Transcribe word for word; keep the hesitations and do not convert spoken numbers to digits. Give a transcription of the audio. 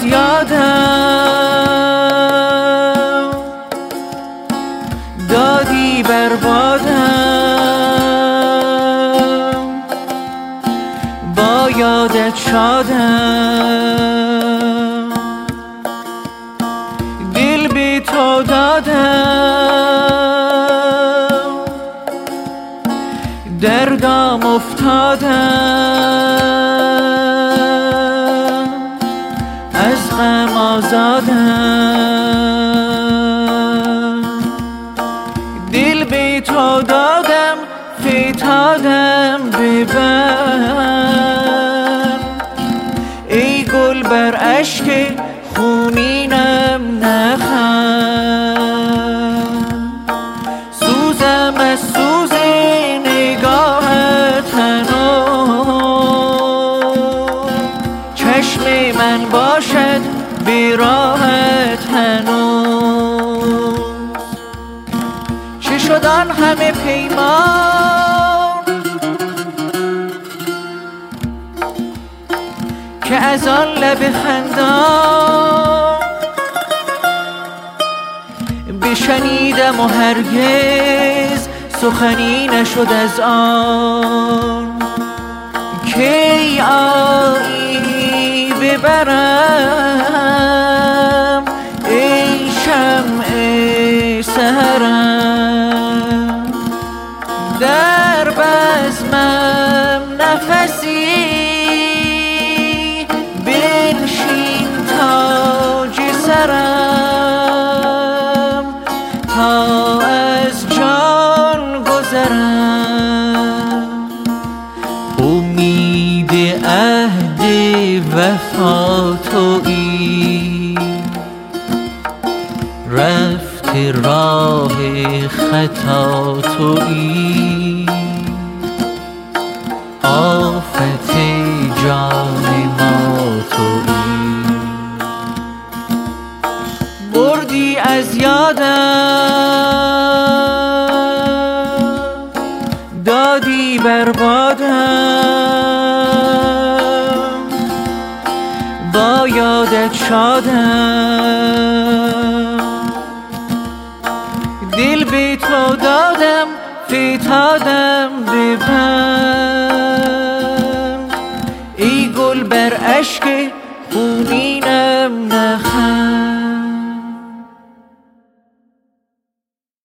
یادم دادی بربادم، با یادت شادم، دل بی تو دادم، در دام افتادم، از غم آزادم، دل بی تو دادم، فتادم ببر، ای گل بر اشک خونینم نخند، سوزم از سوز نگاهت هنوز، چشم من باشد بی راهت هنوز. چه شد آن همه پیمان که از آن لب خندان بشنیدم و هرگز سخنی نشد از آن، کی آیی ببرم ای شمع سحرم، در بزمم نفسی بنشین تاج سرم، تا از جان گذرم. امید عهد وفا تویی، رفت راه خطا تویی، آفت جان ما تویی. بردی از یادم دادی بربادم، با یادت شادم، دل بی تو دادم، فتادم ببر، ای گل بر اشک خونینم نخند.